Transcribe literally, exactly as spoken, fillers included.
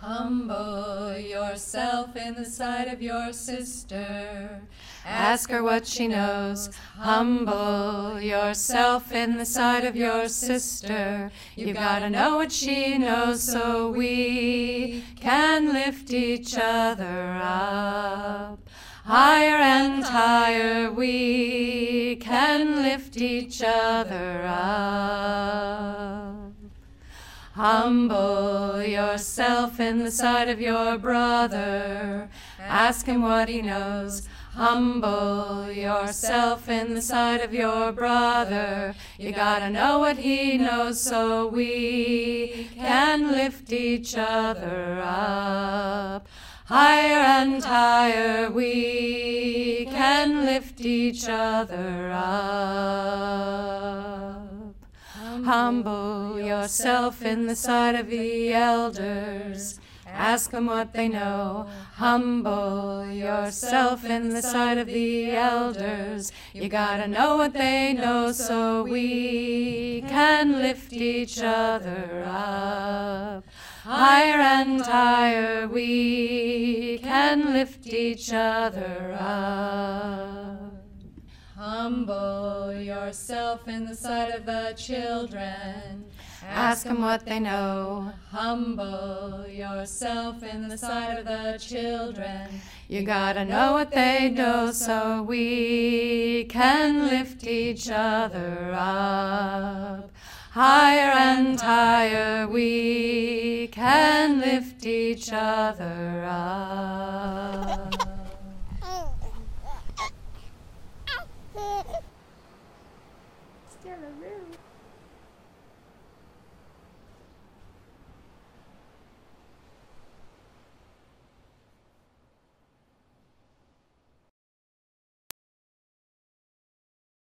Humble yourself in the sight of your sister. Ask her what she knows. Humble yourself in the sight of your sister. You've got to know what she knows so we can lift each other up. Higher and higher we can lift each other up. Humble yourself in the sight of your brother. Ask him what he knows. Humble yourself in the sight of your brother. You gotta know what he knows so we can lift each other up. Higher and higher we can lift each other up. Humble yourself in the sight of the elders. Ask them what they know. Humble yourself in the sight of the elders. You gotta know what they know so we can lift each other up. Higher and higher we can lift each other up. Humble yourself in the sight of the children. Ask them what they know. Humble yourself in the sight of the children. You gotta know what they know so we can lift each other up. Higher and higher we can lift each other up.